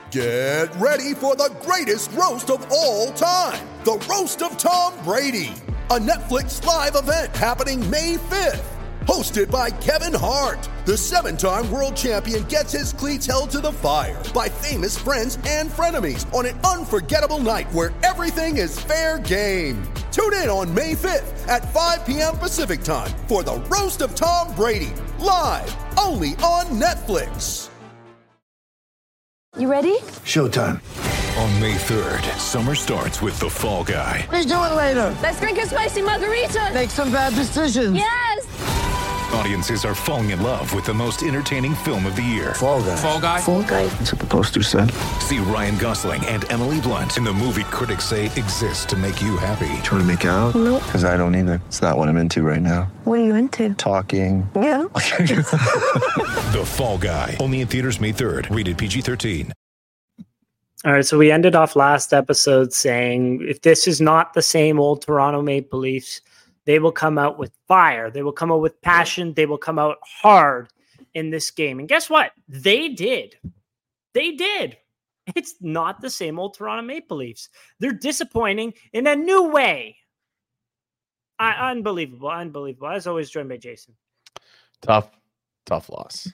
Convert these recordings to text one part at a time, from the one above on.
Get ready for the greatest roast of all time, the Roast of Tom Brady, a Netflix live event happening May 5th. Hosted by Kevin Hart, the 7-time world champion gets his cleats held to the fire by famous friends and frenemies on an unforgettable night where everything is fair game. Tune in on May 5th at 5 p.m. Pacific time for the Roast of Tom Brady, live only on Netflix. You ready? Showtime. On May 3rd, summer starts with The Fall Guy. Let's do it later. Let's drink a spicy margarita. Make some bad decisions. Yes! Audiences are falling in love with the most entertaining film of the year. Fall Guy. Fall Guy? Fall guy. That's what the poster said. See Ryan Gosling and Emily Blunt in the movie critics say exists to make you happy. Trying to make it out? Nope. Because I don't either. It's not what I'm into right now. What are you into? Talking. Yeah. The Fall Guy. Only in theaters May 3rd. Rated PG-13. All right, so we ended off last episode saying if this is not the same old Toronto Maple Leafs, they will come out with fire. They will come out with passion. They will come out hard in this game. And guess what? They did. They did. It's not the same old Toronto Maple Leafs. They're disappointing in a new way. Unbelievable. Unbelievable. As always, joined by Jason. Tough loss.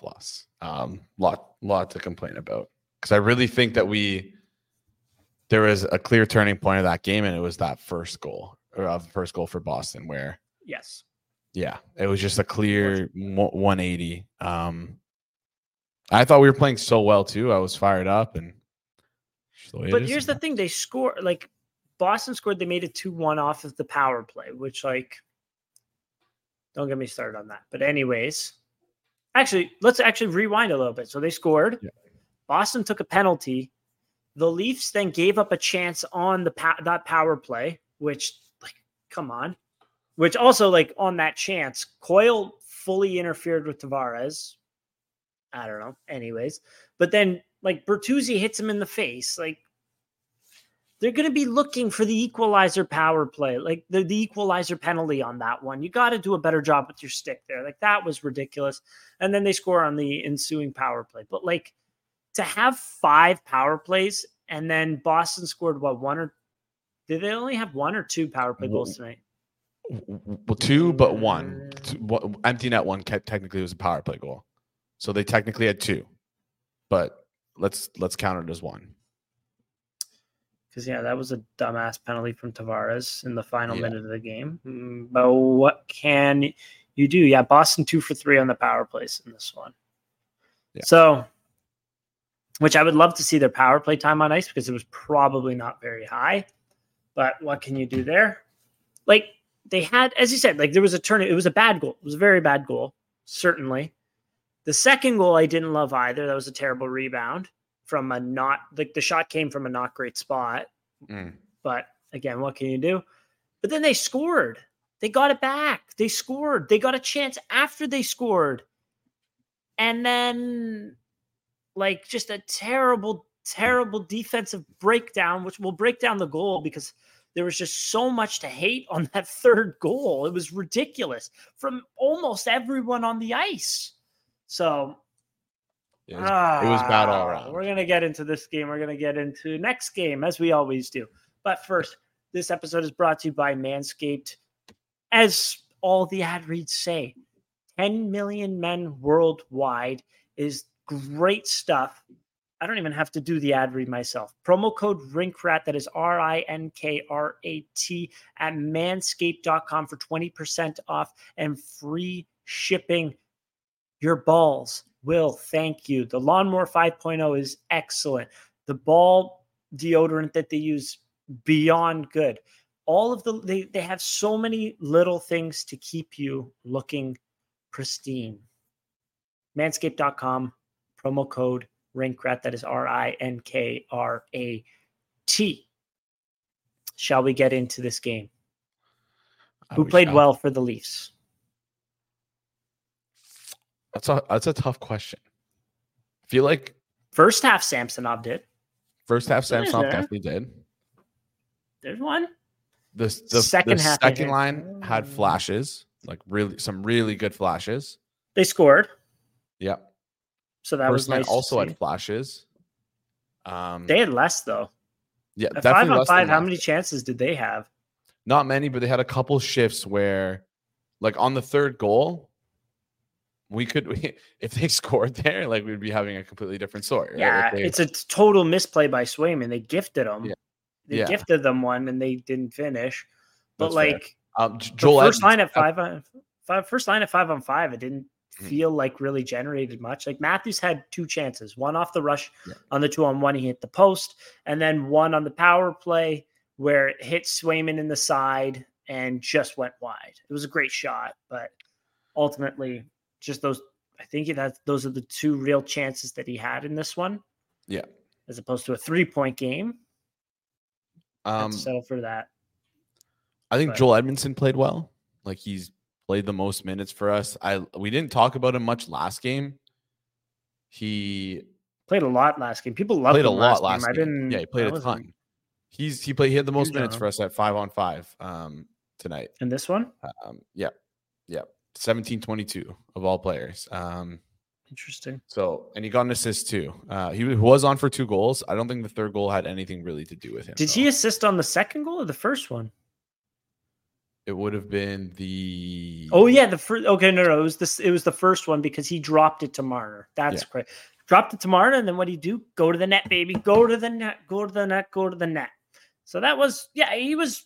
Lot to complain about. Because I really think that there was a clear turning point of that game, and it was that first goal for Boston, where Yes. Yeah, it was just a clear 180. I thought we were playing so well too. I was fired up, but here's the thing: they scored. Like Boston scored, they made it 2-1 off of the power play, which don't get me started on that. But anyways, let's rewind a little bit. So they scored. Yeah. Boston took a penalty. The Leafs then gave up a chance on that power play, which, come on. Which also, on that chance, Coyle fully interfered with Tavares. I don't know. Anyways. But then, Bertuzzi hits him in the face. They're going to be looking for the equalizer power play, the equalizer penalty on that one. You got to do a better job with your stick there. That was ridiculous. And then they score on the ensuing power play. But, to have 5 power plays and then Boston scored did they only have 1 or 2 power play goals tonight? Well, 2, but 1. Empty net one technically was a power play goal. So they technically had 2. But let's count it as 1. Because that was a dumbass penalty from Tavares in the final minute of the game. But what can you do? Yeah, Boston 2 for 3 on the power plays in this one. Yeah. So which I would love to see their power play time on ice because it was probably not very high. But what can you do there? They had, as you said, there was a turn. It was a bad goal. It was a very bad goal, certainly. The second goal I didn't love either. That was a terrible rebound from the shot came from a not great spot. But again, what can you do? But then they scored. They got it back. They scored. They got a chance after they scored. And then just a terrible, terrible defensive breakdown, which will break down the goal because there was just so much to hate on that third goal. It was ridiculous from almost everyone on the ice. So it was bad all around. We're going to get into this game. We're going to get into next game, as we always do. But first, this episode is brought to you by Manscaped. As all the ad reads say, 10 million men worldwide is great stuff. I don't even have to do the ad read myself. Promo code RINKRAT, that is RINKRAT, at manscaped.com for 20% off and free shipping. Your balls will thank you. The Lawnmower 5.0 is excellent. The ball deodorant that they use, beyond good. All of they have so many little things to keep you looking pristine. Manscaped.com. Promo code RINKRAT, that is RINKRAT. Shall we get into this game? Who played well for the Leafs? That's a tough question. I feel like first half Samsonov did. Samsonov definitely did. There's one. The second line had flashes, some really good flashes. They scored. Yep. So that was nice. Also had flashes. They had less though. Yeah, At definitely 5 on less than 5, how last many game. chances did they have? Not many, but they had a couple shifts where, like on the third goal, if they scored there, like we'd be having a completely different story. Right? Yeah, it's a total misplay by Swayman. They gifted them. Yeah. They Yeah. gifted them one, and they didn't finish. But That's fair. like Joel the first line Edmonds- at 5 on 5, it didn't feel like really generated much. Like Matthews had 2 chances, one off the rush on the 2-on-1, he hit the post, and then one on the power play where it hit Swayman in the side and just went wide. It was a great shot, but ultimately just those, I think those are the 2 real chances that he had in this one. Yeah. As opposed to a 3-point game. Um, Settle for that. I think But- Joel Edmondson played well. Like he's played the most minutes for us. We didn't talk about him much last game. He Played a lot last game. People loved played a him lot last last game. Yeah, he played a ton. He had the most huge minutes on for us at 5 on 5 tonight. In this one? Yeah. 17-22 of all players. Interesting. So, and he got an assist too. He was on for 2 goals. I don't think the third goal had anything really to do with him. Did he assist on the second goal or the first one? It would have been the. Oh yeah, the first. Okay, no, it was this. It was the first one because he dropped it to Marner. That's correct. Dropped it to Marner, and then what did he do? Go to the net, baby. Go to the net. Go to the net. Go to the net. So that was he was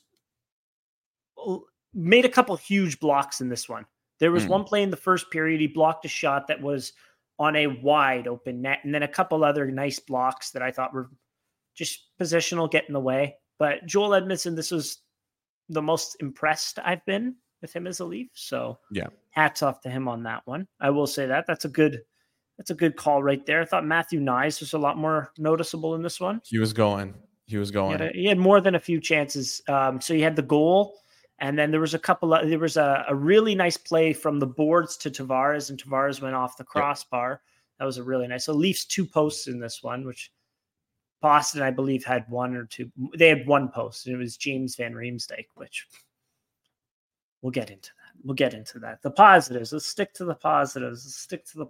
made a couple huge blocks in this one. There was one play in the first period. He blocked a shot that was on a wide open net, and then a couple other nice blocks that I thought were just positional, get in the way. But Joel Edmondson, this was the most impressed I've been with him as a Leaf. So hats off to him on that one. I will say that's a good call right there. I thought Matthew Nyes was a lot more noticeable in this one. He was going. He had more than a few chances. So he had the goal, and then there was a really nice play from the boards to Tavares, and Tavares went off the crossbar. That was a really nice. So Leafs 2 posts in this one, which Boston, I believe, had 1 or 2. They had 1 post, and it was James Van Riemsdyk, which we'll get into that. The positives. Let's stick to the positives.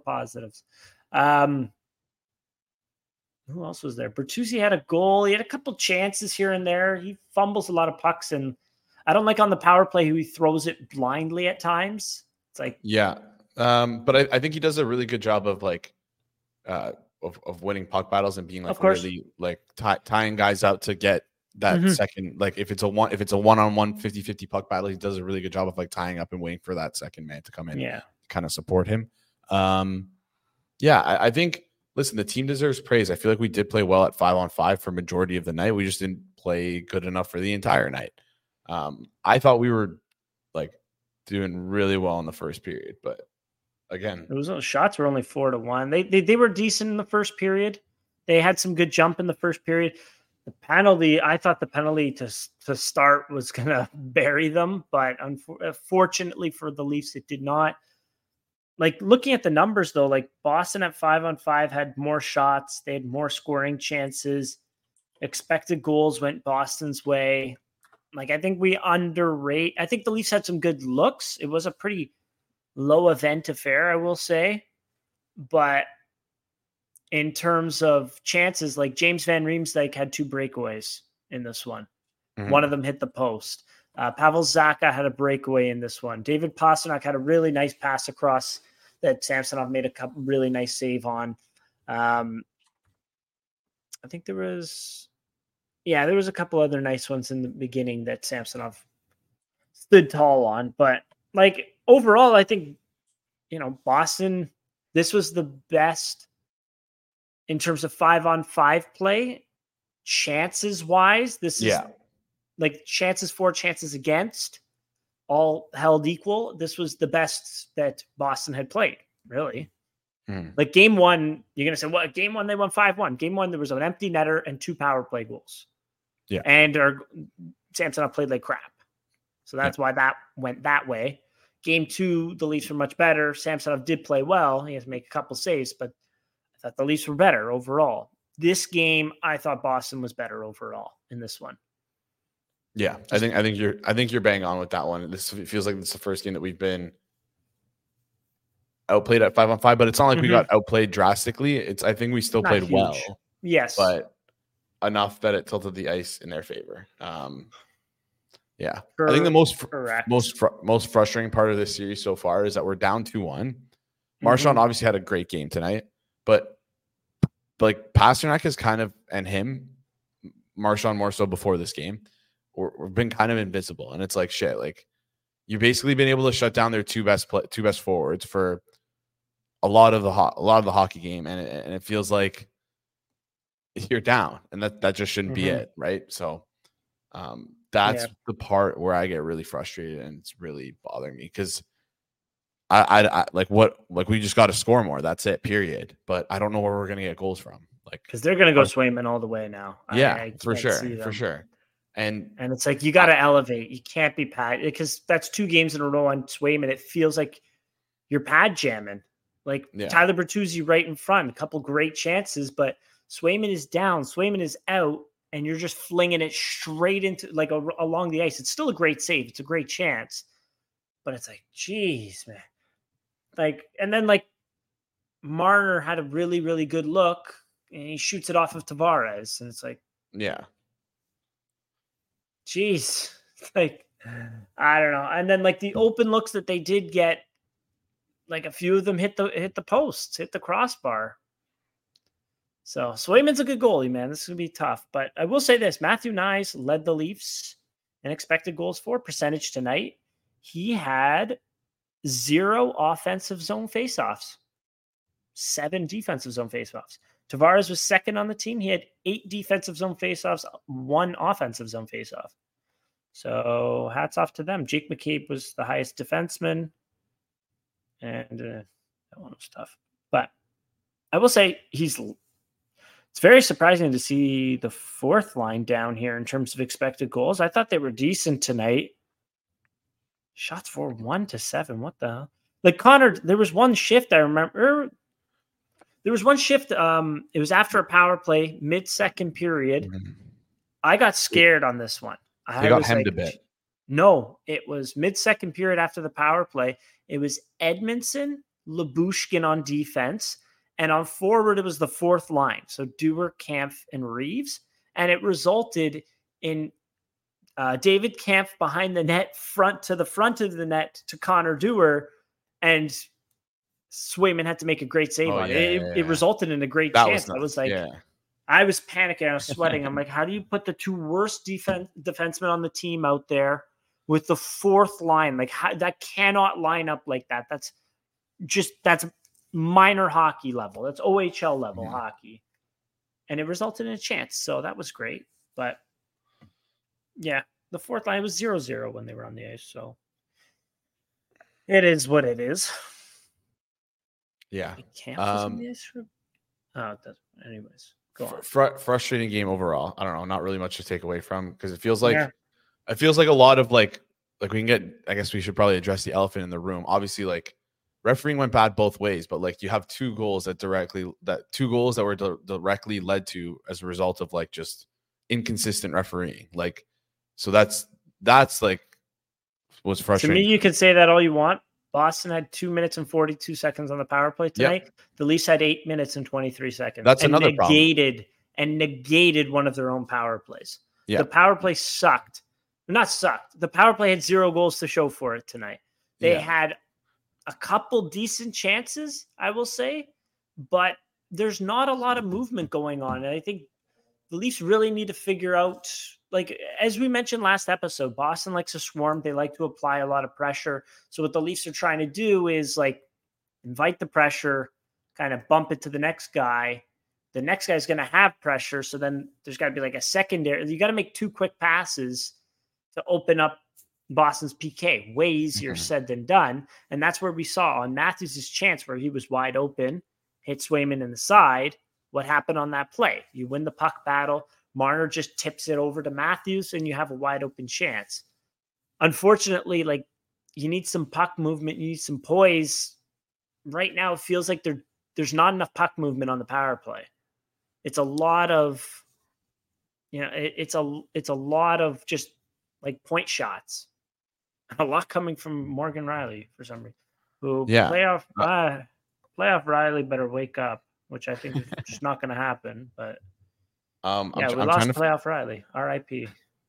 Who else was there? Bertuzzi had a goal. He had a couple chances here and there. He fumbles a lot of pucks, and I don't like on the power play who he throws it blindly at times. It's like but I think he does a really good job of like of winning puck battles and being like really like tying guys out to get that second. Like if it's a one-on-one 50-50 puck battle, he does a really good job of like tying up and waiting for that second man to come in, kind of support him. I think. Listen, the team deserves praise. I feel like we did play well at 5 on 5 for majority of the night. We just didn't play good enough for the entire night. I thought we were like doing really well in the first period, but again, shots were only 4-1. They were decent in the first period. They had some good jump in the first period. The penalty, I thought the penalty to start was going to bury them, but unfortunately for the Leafs, it did not. Like looking at the numbers though, like Boston at 5 on 5 had more shots. They had more scoring chances. Expected goals went Boston's way. Like I think we underrate. I think the Leafs had some good looks. It was a pretty low event affair, I will say. But in terms of chances, like James Van Riemsdyk had 2 breakaways in this one. One of them hit the post. Pavel Zacha had a breakaway in this one. David Pastrnak had a really nice pass across that Samsonov made a couple really nice save on. I think there was a couple other nice ones in the beginning that Samsonov stood tall on. But like overall, I think, Boston, this was the best in terms of 5 on 5 play. Chances wise, this is like chances for, chances against, all held equal. This was the best that Boston had played, really. Like game 1, you're going to say, what? Game 1, they won 5-1. Game 1, there was an empty netter and 2 power play goals. Yeah. And Samsonov played like crap. So that's why that went that way. Game 2, the Leafs were much better. Samsonov did play well. He has to make a couple saves, but I thought the Leafs were better overall. This game, I thought Boston was better overall in this one. Yeah, I think you're bang on with that one. This feels like it's the first game that we've been outplayed at 5 on 5, but it's not like we got outplayed drastically. I think we still played well. Yes, but enough that it tilted the ice in their favor. Yeah, I think the most frustrating part of this series so far is that we're down 2-1. Marchand obviously had a great game tonight, but like Pasternak is kind of, and him, Marchand more so before this game, we've been kind of invisible, and it's like shit. Like you've basically been able to shut down their two best forwards for a lot of the hockey game, and it feels like you're down, and that just shouldn't be it, right? So that's the part where I get really frustrated, and it's really bothering me because I we just got to score more. That's it, period. But I don't know where we're gonna get goals from, like because they're gonna go Swayman all the way now. Yeah, for sure. And it's like you got to elevate. You can't be pad because that's 2 games in a row on Swayman. It feels like you're pad jamming. Like Tyler Bertuzzi right in front, a couple great chances, but Swayman is down, Swayman is out, and you're just flinging it straight into like along the ice. It's still a great save. It's a great chance, but it's like, geez, man. Like, and then like Marner had a really, really good look, and he shoots it off of Tavares, and it's like, geez, like I don't know. And then like the open looks that they did get, like a few of them hit the posts, hit the crossbar. So Swayman's a good goalie, man. This is going to be tough. But I will say this, Matthew Knies led the Leafs in expected goals for percentage tonight. He had 0 offensive zone faceoffs, 7 defensive zone faceoffs. Tavares was second on the team. He had 8 defensive zone faceoffs, 1 offensive zone faceoff. So hats off to them. Jake McCabe was the highest defenseman. And that one was tough. But I will say it's very surprising to see the 4th line down here in terms of expected goals. I thought they were decent tonight. Shots for 1-7. What the hell? Like Connor, there was one shift I remember. There was one shift. It was after a power play, mid-second period. I got scared on this one. I got hemmed a bit. No, it was mid-second period after the power play. It was Edmondson, Lyubushkin on defense, and on forward it was the 4th line. So Dewar, Kampf, and Reeves. And it resulted in David Kampf behind the net, front of the net to Connor Dewar, and Swayman had to make a great save on it. It resulted in a great chance. I was like, I was panicking. I was sweating. I'm like, how do you put the 2 worst defensemen on the team out there with the 4th line? Like that cannot line up like that. That's minor hockey level. That's OHL level hockey. And it resulted in a chance. So that was great. But yeah, the 4th line was 0-0 when they were on the ice. So it is what it is. Yeah. Camp was on the ice for... Oh, it doesn't. Anyways, go on. Frustrating game overall. I don't know. Not really much to take away from because it feels like a lot of like we can get. I guess we should probably address the elephant in the room. Obviously, like refereeing went bad both ways, but like you have 2 goals that were directly led to as a result of like just inconsistent refereeing. Like, so that's like was frustrating. To me, you can say that all you want. Boston had 2 minutes and 42 seconds on the power play tonight. Yep. The Leafs had 8 minutes and 23 seconds. That's another problem. Negated one of their own power plays. Yeah. The power play sucked. Not sucked. The power play had 0 goals to show for it tonight. They had a couple decent chances, I will say, but there's not a lot of movement going on. And I think the Leafs really need to figure out, like, as we mentioned last episode, Boston likes to swarm. They like to apply a lot of pressure. So what the Leafs are trying to do is like invite the pressure, kind of bump it to the next guy. The next guy's going to have pressure. So then there's got to be like a secondary. You got to make 2 quick passes to open up Boston's PK. Way easier said than done. And that's where we saw on Matthews' chance where he was wide open, hit Swayman in the side. What happened on that play? You win the puck battle. Marner just tips it over to Matthews and you have a wide open chance. Unfortunately, like you need some puck movement. You need some poise. Right now, it feels like there's not enough puck movement on the power play. It's a lot of, it's a lot of just like point shots. A lot coming from Morgan Rielly for some reason. Playoff Rielly better wake up, which I think is just not going to happen. But We lost playoff Riley. R.I.P.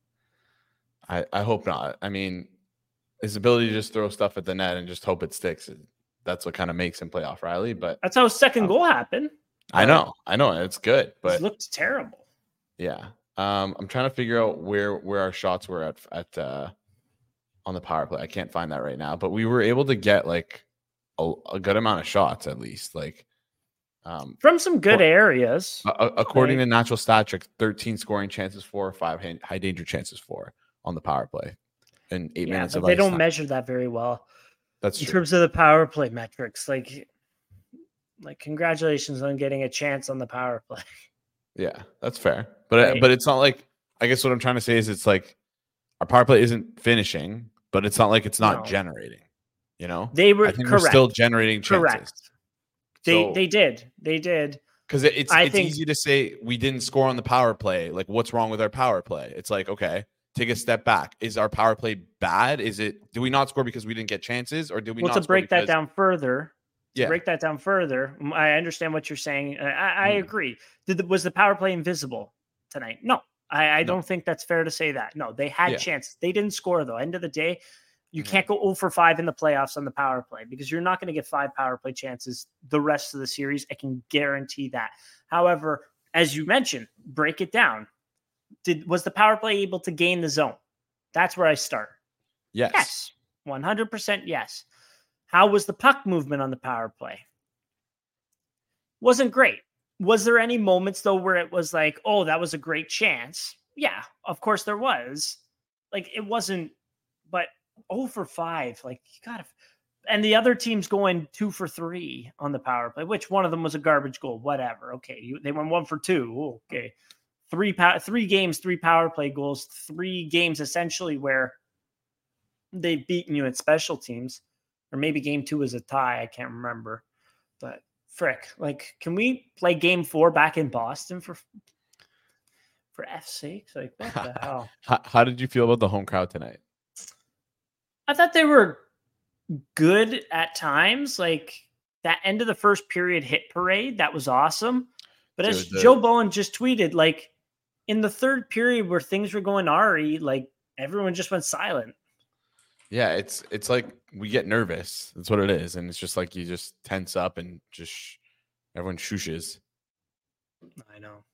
I hope not. I mean, his ability to just throw stuff at the net and just hope it sticks. That's what kind of makes him playoff Riley. But that's how his second goal happened. I know. It's good, but it looked terrible. Yeah. I'm trying to figure out where our shots were at on the power play. I can't find that right now, but we were able to get like a good amount of shots at least, like from some good areas. According to Natural Stat Trick, 13 scoring chances for, 5 high danger chances for on the power play in 8 minutes. But they don't measure that very well. That's in terms of the power play metrics. Like congratulations on getting a chance on the power play. Yeah, that's fair. But it's not like, I guess what I'm trying to say is it's like our power play isn't finishing, but it's not like it's not generating. You know, I think we're still generating chances. Correct. They did because it's easy to say we didn't score on the power play. Like, what's wrong with our power play? It's like, okay, take a step back. Is our power play bad? Do we not score because we didn't get chances, or did we? Well, not to break that down further. Yeah. Break that down further. I understand what you're saying. I agree. Was the power play invisible tonight? No, I don't think that's fair to say that. No, they had chances. They didn't score though. End of the day, you can't go 0 for 5 in the playoffs on the power play because you're not going to get 5 power play chances the rest of the series. I can guarantee that. However, as you mentioned, break it down. Was the power play able to gain the zone? That's where I start. Yes. 100% yes. How was the puck movement on the power play? Wasn't great. Was there any moments, though, where it was like, oh, that was a great chance? Yeah, of course there was. Like, it wasn't, but 0 for 5. Like, you got to. And the other team's going 2 for 3 on the power play, which one of them was a garbage goal, whatever. Okay, they went 1 for 2. Okay. 3 games, 3 power play goals, 3 games essentially where they've beaten you at special teams. Or maybe game 2 is a tie. I can't remember. But frick, like, can we play game 4 back in Boston for F's sake? Like, what the hell? How did you feel about the home crowd tonight? I thought they were good at times. Like, that end of the first period hit parade, that was awesome. But as Joe Bowen just tweeted, like, in the third period where things were going RE, like, everyone just went silent. Yeah, it's like we get nervous. That's what it is. And it's just like you just tense up and just everyone shushes. I know.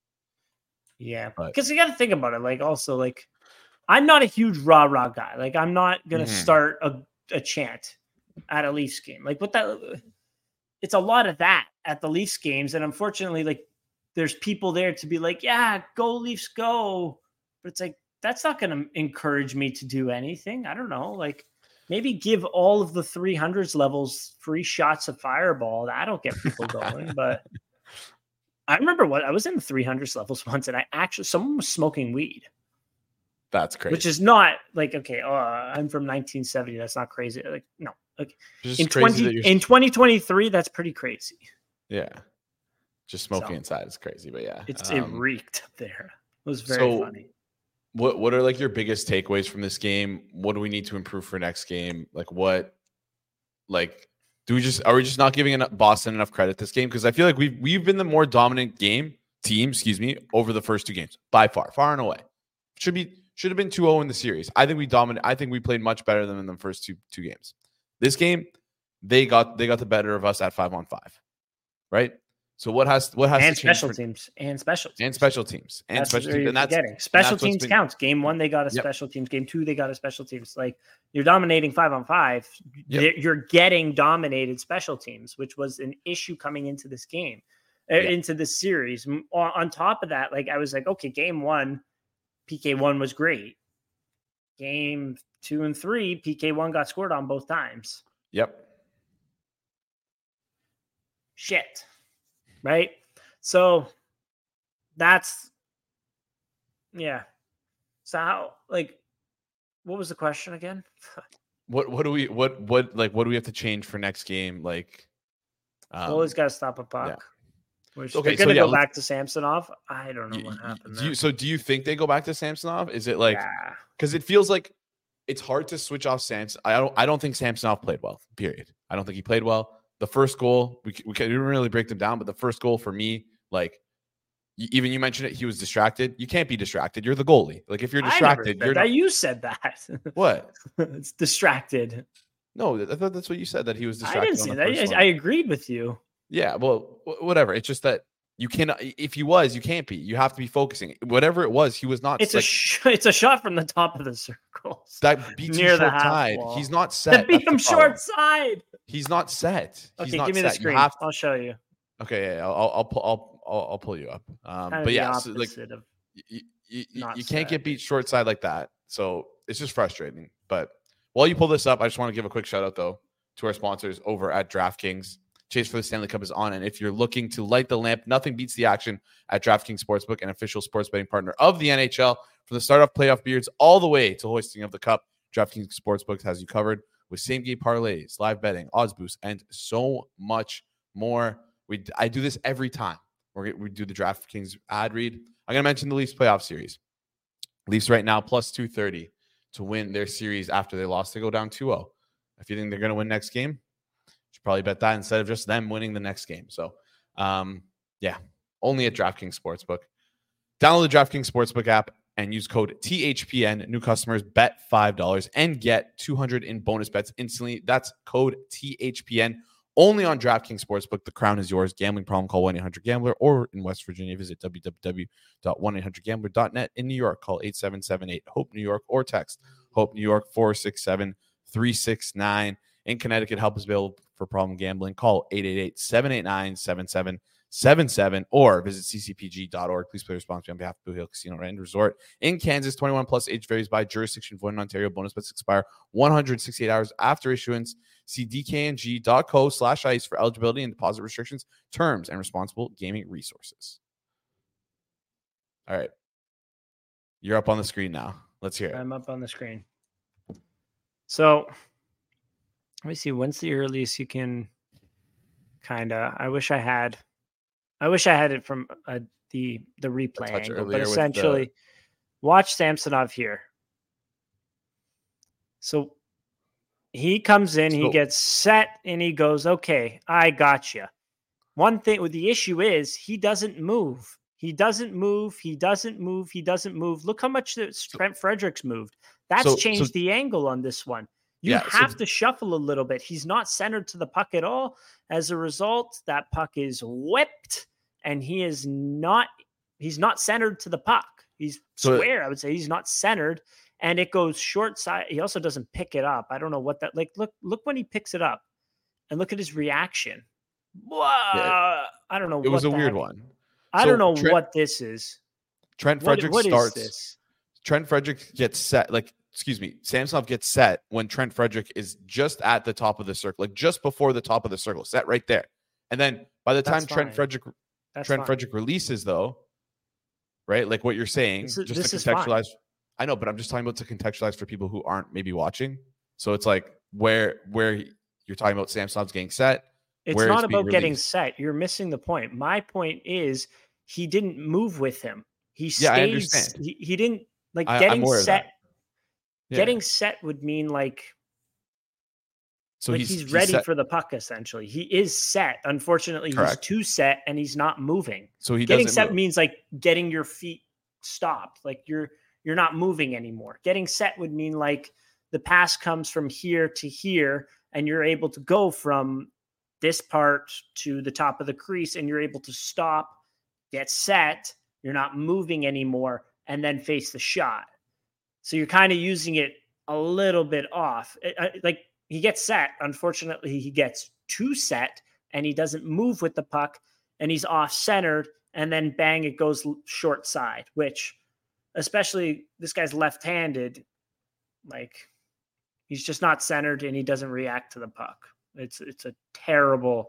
Yeah. Because you got to think about it. Like, also, like, I'm not a huge rah-rah guy. Like, I'm not going to start a chant at a Leafs game. Like, what that, it's a lot of that at the Leafs games. And unfortunately, like, there's people there to be like, yeah, go Leafs, go. But it's like, that's not going to encourage me to do anything. I don't know. Like, maybe give all of the 300s levels free shots of Fireball. That'll get people going. But I remember I was in the 300s levels once, and someone was smoking weed. That's crazy. Which is not like, okay, I'm from 1970. That's not crazy. Like, no. Like, in 2023, that's pretty crazy. Yeah. Just smoking inside is crazy, but yeah. It reeked up there. It was very funny. What are like your biggest takeaways from this game? What do we need to improve for next game? Like, what, like, are we just not giving Boston enough credit this game? Because I feel like we've been the more dominant team, over the first 2 games by far and away. Should have been 2-0 in the series. I think we played much better than in the first two games. This game, they got the better of us at 5-on-5, right? So what has and to special teams and special teams special teams counts. Game 1 they got a special teams. Game 2 they got a special teams. Like, you're dominating 5-on-5. You're getting dominated special teams, which was an issue coming into this game, into this series. On top of that, like, I was like, okay, game 1, PK1 was great. Game 2 and 3, PK1 got scored on both times. Yep. Shit. Right. So that's, yeah. So how, like, what was the question again? What do we have to change for next game? Like, always got to stop a puck. Yeah. They're going to go back to Samsonov. I don't know what happened. Do you think they go back to Samsonov? Is it like, because it feels like it's hard to switch off Samsonov. I don't think Samsonov played well, period. I don't think he played well. The first goal, we didn't really break them down, but the first goal for me, like, even you mentioned it, he was distracted. You can't be distracted. You're the goalie. Like if you're distracted, you're not. You said that. What? It's distracted. No, I thought that's what you said, that he was distracted. I didn't see that. I agreed with you. Yeah, well, whatever. It's just that you cannot. If he was, you can't be. You have to be focusing. Whatever it was, he was not. It's it's a shot from the top of the circle. That beats him short side. He's not set. That beat him short side. He's not set. Okay, give me the screen. I'll show you. Okay, yeah, I'll pull you up. But yeah, so like you can't get beat short side like that. So it's just frustrating. But while you pull this up, I just want to give a quick shout out though to our sponsors over at DraftKings. Chase for the Stanley Cup is on, and if you're looking to light the lamp, nothing beats the action at DraftKings Sportsbook, an official sports betting partner of the NHL. From the start of playoff periods all the way to hoisting of the cup, DraftKings Sportsbook has you covered with same-game parlays, live betting, odds boosts, and so much more. I do this every time we do the DraftKings ad read. I'm going to mention the Leafs playoff series. Leafs right now plus 230 to win their series after they lost. They go down 2-0. If you think they're going to win next game, you should probably bet that instead of just them winning the next game. So, yeah, only at DraftKings Sportsbook. Download the DraftKings Sportsbook app and use code THPN. New customers bet $5 and get $200 in bonus bets instantly. That's code THPN. Only on DraftKings Sportsbook. The crown is yours. Gambling problem, call 1-800-GAMBLER. Or in West Virginia, visit www.1800gambler.net. In New York, call 877-8-HOPE-NEW YORK or text HOPE New York 467-369. In Connecticut, help is available for problem gambling. Call 888-789-7777 or visit ccpg.org. Please play responsibly on behalf of Blue Hill Casino and Resort. In Kansas, 21 plus, age varies by jurisdiction. Void in Ontario. Bonus bets expire 168 hours after issuance. See dkng.co/ice for eligibility and deposit restrictions, terms, and responsible gaming resources. All right. You're up on the screen now. Let's hear it. I'm up on the screen. So let me see. When's the earliest you can I wish I had it from the replay angle, but essentially watch Samsonov here. So he comes in, he gets set, and he goes, okay, I got you. One thing with the issue is he doesn't move. He doesn't move. Look how much Trent Fredericks moved. That's changed the angle on this one. You have to shuffle a little bit. He's not centered to the puck at all. As a result, that puck is whipped, and he's not centered to the puck. He's square, I would say. He's not centered. And it goes short side. He also doesn't pick it up. I don't know what that look when he picks it up and look at his reaction. Whoa. Yeah. I don't know. It was a weird one. I don't know what this is. Trent Frederick starts. Trent Frederick gets set. Samsonov gets set when Trent Frederick is just at the top of the circle, like just before the top of the circle, set right there. And then by the time Trent Frederick releases, though, right? Like what you're saying, just to contextualize. I know, but I'm just talking about to contextualize for people who aren't maybe watching. So it's like where you're talking about Samsonov's getting set. It's not about getting set. You're missing the point. My point is he didn't move with him. He stayed. I understand. He didn't getting set. Yeah. Getting set would mean so he's ready for the puck. Essentially, he is set. Unfortunately, Correct. He's too set and he's not moving. So getting set means getting your feet stopped. You're not moving anymore. Getting set would mean the pass comes from here to here, and you're able to go from this part to the top of the crease, and you're able to stop, get set. You're not moving anymore, and then face the shot. So you're kind of using it a little bit off. He gets set. Unfortunately, he gets too set, and he doesn't move with the puck, and he's off-centered, and then bang, it goes short side, which... especially this guy's left-handed, he's just not centered and he doesn't react to the puck. It's a terrible,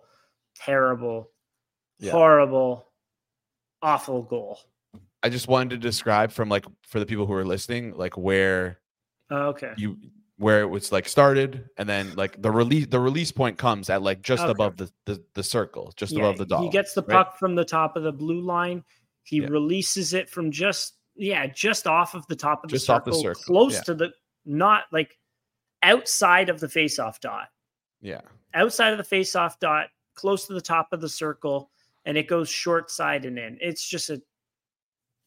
horrible, awful goal. I just wanted to describe for the people who are listening, where it was started, and then the release point comes at above the circle, above the dot. He gets the puck from the top of the blue line. He releases it from just off of the top of the circle, close to the, not outside of the face-off dot. Yeah. Outside of the face-off dot, close to the top of the circle, and it goes short side and in. It's just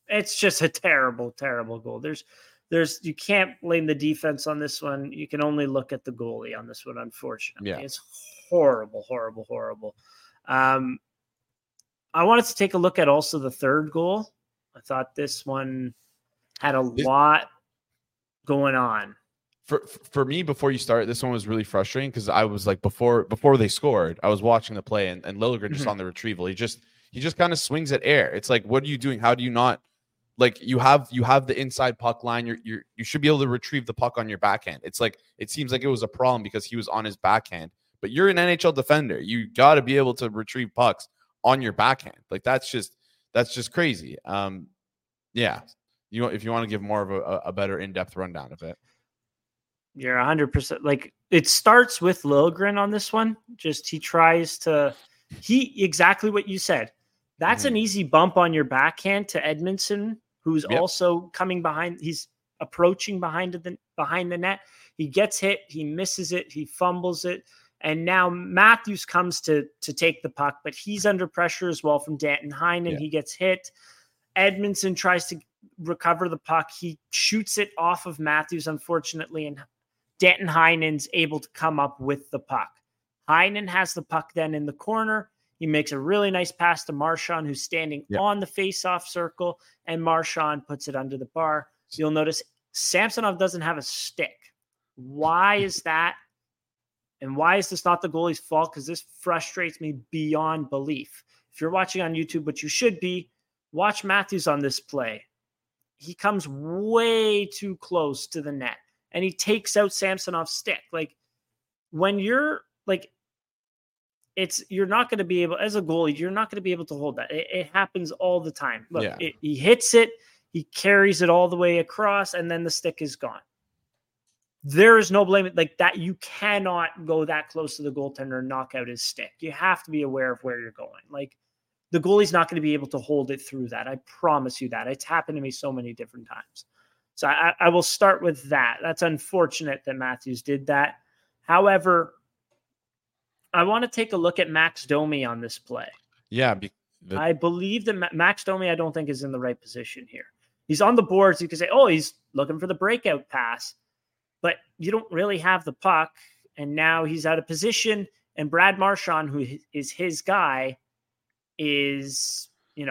It's just a terrible, terrible goal. You can't blame the defense on this one. You can only look at the goalie on this one, unfortunately. Yeah. It's horrible, horrible, horrible. I wanted to take a look at also the third goal. I thought this one had a lot going on. For me, before you start, this one was really frustrating because I was like, before they scored, I was watching the play and Liljegren just on the retrieval. He just kind of swings at air. It's like, what are you doing? How do you not, like, you have the inside puck line. You should be able to retrieve the puck on your backhand. It's like, it seems like it was a problem because he was on his backhand, but you're an NHL defender. You got to be able to retrieve pucks on your backhand. Like, that's just crazy. Yeah. If you want to give more of a better in-depth rundown of it. You're 100%. Like, it starts with Liljegren on this one. Just he tries to exactly what you said. That's an easy bump on your backhand to Edmundson, who's also coming behind. He's approaching behind the net. He gets hit. He misses it. He fumbles it. And now Matthews comes to take the puck, but he's under pressure as well from Danton Heinen. Yeah. He gets hit. Edmundson tries to recover the puck. He shoots it off of Matthews, unfortunately, and Danton Heinen's able to come up with the puck. Heinen has the puck then in the corner. He makes a really nice pass to Marchand, who's standing on the face-off circle, and Marchand puts it under the bar. So you'll notice Samsonov doesn't have a stick. Why is that? And why is this not the goalie's fault? Because this frustrates me beyond belief. If you're watching on YouTube, which you should be, watch Matthews on this play. He comes way too close to the net. And he takes out Samsonov's stick. Like, when you're like, you're not going to be able, as a goalie, you're not going to be able to hold that. It happens all the time. Look, he hits it, he carries it all the way across, and then the stick is gone. There is no blame. Like that, you cannot go that close to the goaltender and knock out his stick. You have to be aware of where you're going. Like, the goalie's not going to be able to hold it through that. I promise you that. It's happened to me so many different times. So I will start with that. That's unfortunate that Matthews did that. However, I want to take a look at Max Domi on this play. Yeah. I believe that Max Domi, I don't think, is in the right position here. He's on the boards. You can say, oh, he's looking for the breakout pass. But you don't really have the puck. And now he's out of position. And Brad Marchand, who is his guy, gets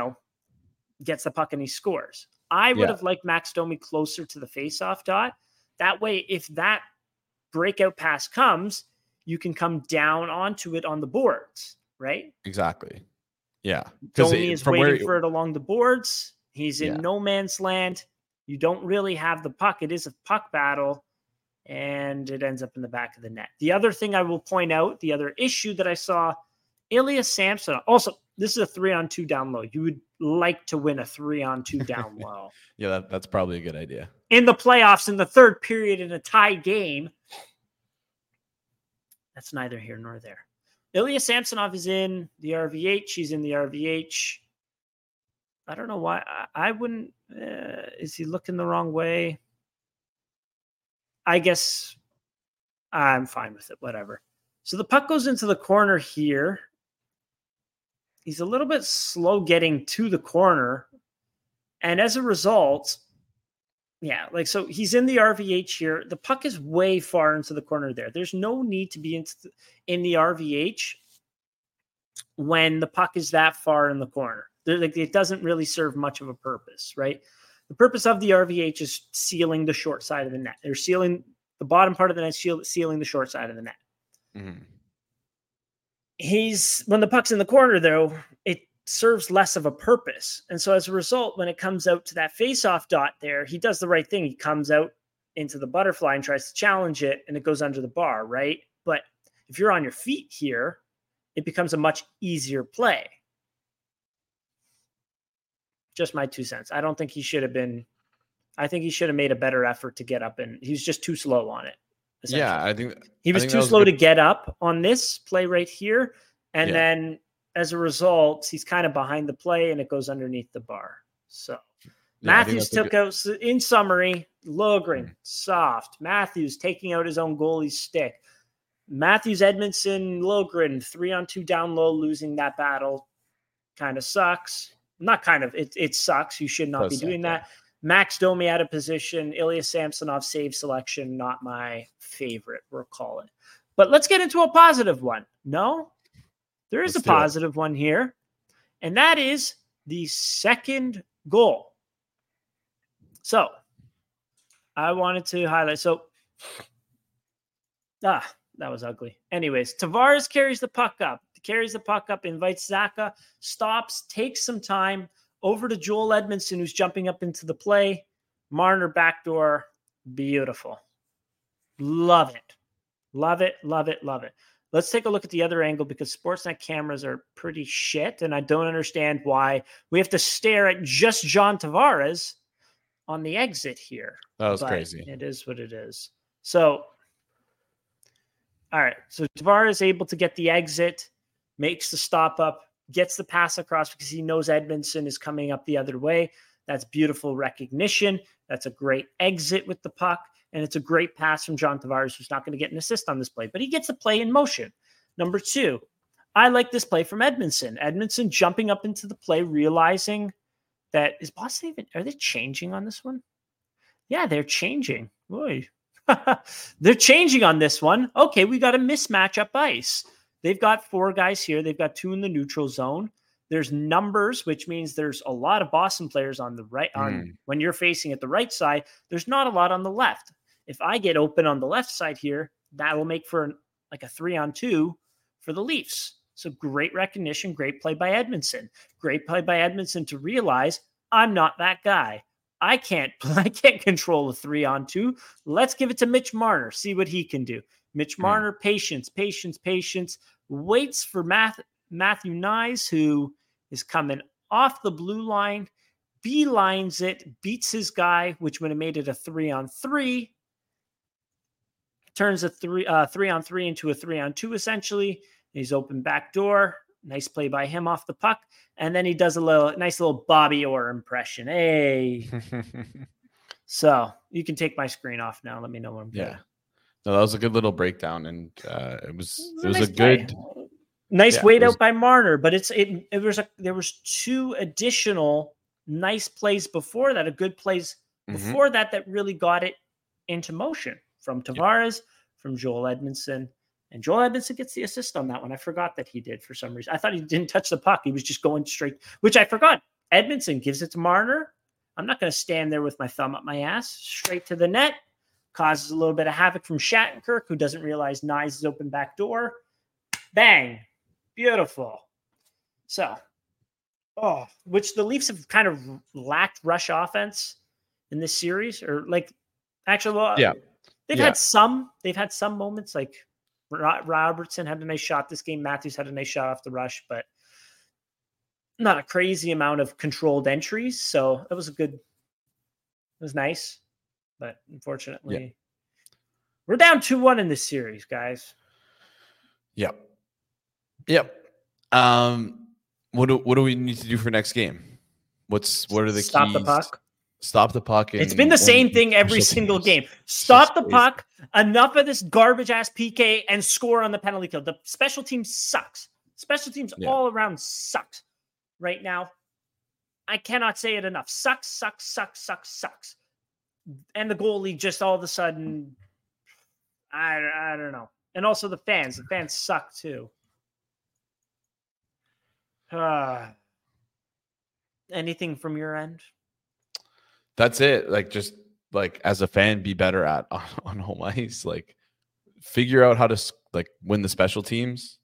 the puck and he scores. I would have liked Max Domi closer to the faceoff dot. That way, if that breakout pass comes, you can come down onto it on the boards, right? Exactly. Yeah. Domi is waiting for it along the boards. He's in no man's land. You don't really have the puck. It is a puck battle, and it ends up in the back of the net. The other thing I will point out, the other issue that I saw, Ilya Samsonov. Also, this is a 3-on-2 down low. You would like to win a 3-on-2 down low. Yeah, that's probably a good idea. In the playoffs, in the third period, in a tie game, that's neither here nor there. Ilya Samsonov is in the RVH. He's in the RVH. I don't know why. I wouldn't. Is he looking the wrong way? I guess I'm fine with it. Whatever. So the puck goes into the corner here. He's a little bit slow getting to the corner. And as a result, so he's in the RVH here. The puck is way far into the corner there. There's no need to be in the RVH when the puck is that far in the corner. It doesn't really serve much of a purpose, right? The purpose of the RVH is sealing the short side of the net. They're sealing the bottom part of the net, sealing the short side of the net. Mm-hmm. When the puck's in the corner, though, it serves less of a purpose. And so as a result, when it comes out to that face-off dot there, he does the right thing. He comes out into the butterfly and tries to challenge it, and it goes under the bar, right? But if you're on your feet here, it becomes a much easier play. Just my 2 cents. I don't think he should have been. I think he should have made a better effort to get up, and he was just too slow on it. Yeah, I think he was too slow to get up on this play right here. And then as a result, he's kind of behind the play and it goes underneath the bar. So Matthews took out, in summary, Liljegren, soft. Matthews taking out his own goalie's stick. Matthews, Edmundson, Liljegren, 3-on-2 down low, losing that battle. Kind of sucks. not kind of. It sucks. You should not be doing that. Max Domi out of position. Ilya Samsonov save selection, not my favorite, we'll call it. But let's get into a positive one. No? There is a positive one here, and that is the second goal. So, I wanted to highlight. So, that was ugly. Anyways, Tavares carries the puck up, invites Zacha, stops, takes some time, over to Joel Edmondson, who's jumping up into the play. Marner backdoor. Beautiful. Love it. Love it, love it, love it. Let's take a look at the other angle because Sportsnet cameras are pretty shit, and I don't understand why we have to stare at just John Tavares on the exit here. That was crazy. It is what it is. So, all right. So Tavares is able to get the exit, makes the stop up, gets the pass across because he knows Edmondson is coming up the other way. That's beautiful recognition. That's a great exit with the puck. And it's a great pass from John Tavares, who's not going to get an assist on this play, but he gets the play in motion. Number 2, I like this play from Edmondson. Edmondson jumping up into the play, realizing that is Boston even, are they changing on this one? Yeah, they're changing. Boy. They're changing on this one. Okay, we got a mismatch up ice. They've got 4 guys here. They've got 2 in the neutral zone. There's numbers, which means there's a lot of Boston players on the right. When you're facing at the right side, there's not a lot on the left. If I get open on the left side here, that will make for like a 3-on-2 for the Leafs. So great recognition, great play by Edmondson. Great play by Edmondson to realize I'm not that guy. I can't control a 3-on-2. Let's give it to Mitch Marner, see what he can do. Mitch Marner, patience, waits for Matthew Knies, who is coming off the blue line, beelines it, beats his guy, which would have made it a 3-on-3. Turns a 3-on-3 into a 3-on-2 essentially. He's open back door. Nice play by him off the puck. And then he does a nice little Bobby Orr impression. Hey. So you can take my screen off now. Let me know when I'm good. No, that was a good little breakdown. And it was a good nice wait out by Marner. But there was 2 additional nice plays before that, good plays before that really got it into motion. From Tavares, from Joel Edmondson. And Joel Edmondson gets the assist on that one. I forgot that he did for some reason. I thought he didn't touch the puck. He was just going straight, which I forgot. Edmondson gives it to Marner. I'm not going to stand there with my thumb up my ass. Straight to the net. Causes a little bit of havoc from Shattenkirk, who doesn't realize Knies is open back door. Bang. Beautiful. So, which the Leafs have kind of lacked rush offense in this series. Or like, actually, They've had some moments like Robertson had a nice shot this game. Matthews had a nice shot off the rush, but not a crazy amount of controlled entries. So it was nice, but unfortunately we're down 2-1 in this series, guys. Yep. What do we need to do for next game? What are the Stop keys? The puck. Stop the puck. It's been the same thing every single game. Stop the puck. Enough of this garbage ass PK and score on the penalty kill. The special team sucks. Special teams all around sucks right now. I cannot say it enough. Sucks. And the goalie just all of a sudden, I don't know. And also the fans. The fans suck too. Anything from your end? That's it. Like, just like as a fan, be better at on home ice. Like, figure out how to like win the special teams.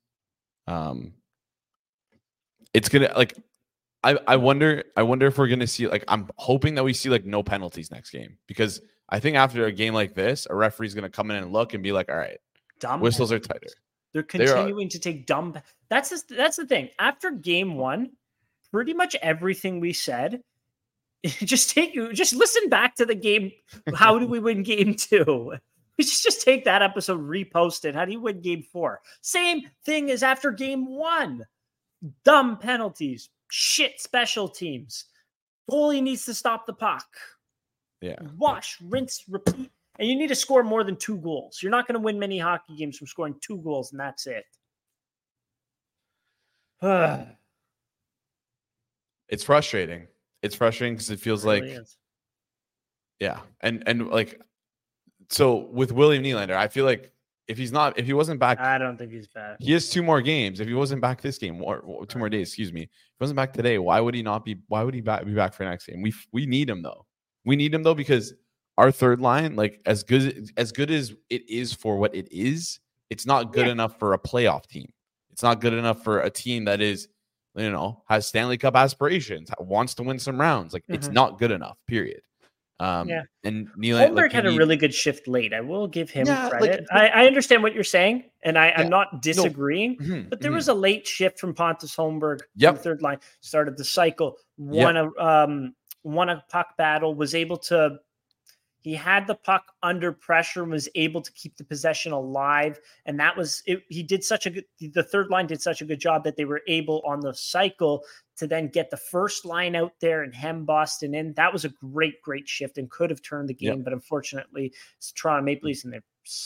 It's gonna like. I wonder if we're gonna see like. I'm hoping that we see like no penalties next game, because I think after a game like this, a referee's gonna come in and look and be like, all right, dumb whistles are tighter. They're continuing to take dumb. That's the thing. After game 1, pretty much everything we said. Just listen back to the game. How do we win game 2? We just take that episode, repost it. How do you win game 4? Same thing as after game 1. Dumb penalties, shit special teams. Goalie needs to stop the puck. Yeah. Wash, rinse, repeat. And you need to score more than 2 goals. You're not going to win many hockey games from scoring 2 goals, and that's it. It's frustrating. It's frustrating because it feels really like, is. yeah. And like, so with William Nylander, I feel like if he wasn't back, I don't think he's back. he has 2 more games. If he wasn't back this game or 2 more days, excuse me, if he wasn't back today, why would he be back for next game? We need him though. We need him though, because our third line, like as good as it is for what it is, it's not good enough for a playoff team. It's not good enough for a team that is, has Stanley Cup aspirations, wants to win some rounds. Like it's not good enough, period. And Nylander, Holmberg had a really good shift late. I will give him credit. I understand what you're saying, and I'm not disagreeing. But there was a late shift from Pontus Holmberg. Yep. The third line started the cycle, won a puck battle, was able to. He had the puck under pressure and was able to keep the possession alive, and that was it. The third line did such a good job that they were able on the cycle to then get the first line out there and hem Boston in. That was a great shift and could have turned the game, but unfortunately, it's Toronto Maple Leafs and they're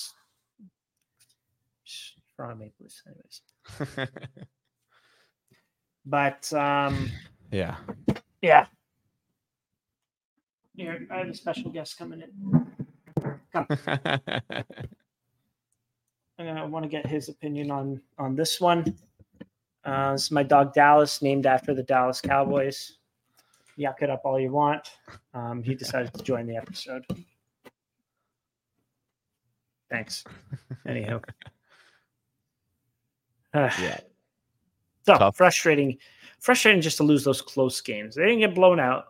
Toronto Maple Leafs, anyways. But yeah. Here, I have a special guest coming in. Come. I want to get his opinion on this one. This is my dog Dallas, named after the Dallas Cowboys. Yuck it up all you want. He decided to join the episode. Thanks. Anyhow. Yeah. So Tough. frustrating just to lose those close games. They didn't get blown out,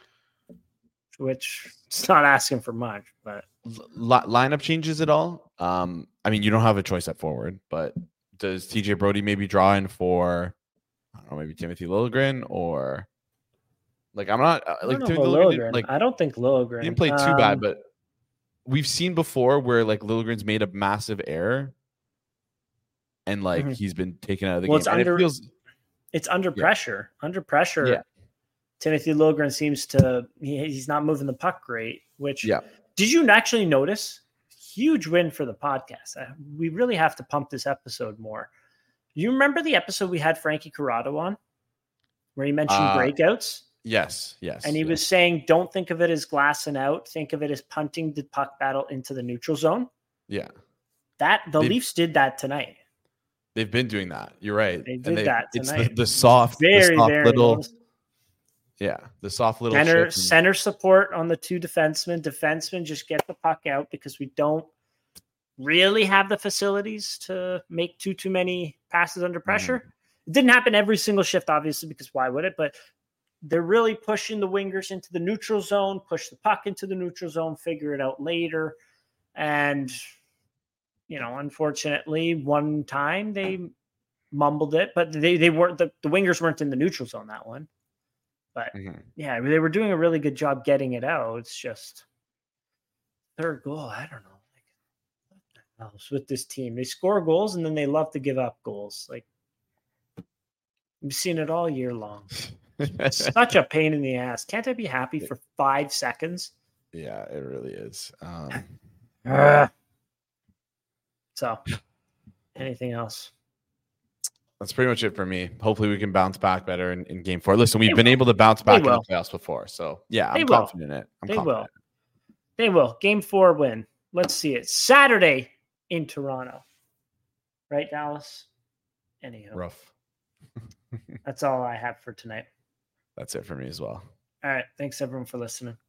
which it's not asking for much, but lineup changes at all. I mean, you don't have a choice at forward, but does TJ Brody maybe draw in for, I don't know, maybe Timothy Liljegren, or like, I'm not like Timothy Liljegren. I don't think Liljegren didn't play too bad, but we've seen before where like Liljegren's made a massive error and like he's been taken out of the game. It's under pressure. Under pressure. Yeah. Timothy Liljegren seems to he's not moving the puck great, which did you actually notice? Huge win for the podcast. We really have to pump this episode more. You remember the episode we had Frankie Corrado on where he mentioned breakouts? Yes. And he was saying, don't think of it as glassing out. Think of it as punting the puck battle into the neutral zone. Yeah. The Leafs did that tonight. They've been doing that. You're right. They did that tonight. It's the soft little... Noticeable. Yeah, the soft little center support on the 2 defensemen. Defensemen just get the puck out because we don't really have the facilities to make too many passes under pressure. It didn't happen every single shift, obviously, because why would it? But they're really pushing the wingers into the neutral zone, push the puck into the neutral zone, figure it out later. And, unfortunately, one time they mumbled it, but they weren't the wingers weren't in the neutral zone that one. But yeah, they were doing a really good job getting it out. It's just third goal. I don't know. Like, what the hell's with this team? They score goals and then they love to give up goals. Like, we've seen it all year long. It's such a pain in the ass. Can't I be happy for 5 seconds? Yeah, it really is. So, anything else? That's pretty much it for me. Hopefully we can bounce back better in game 4. Listen, we've been able to bounce back in the playoffs before. So, yeah, I'm confident in it. They will. Game 4 win. Let's see it. Saturday in Toronto. Right, Dallas? Anyhow. Rough. That's all I have for tonight. That's it for me as well. All right. Thanks, everyone, for listening.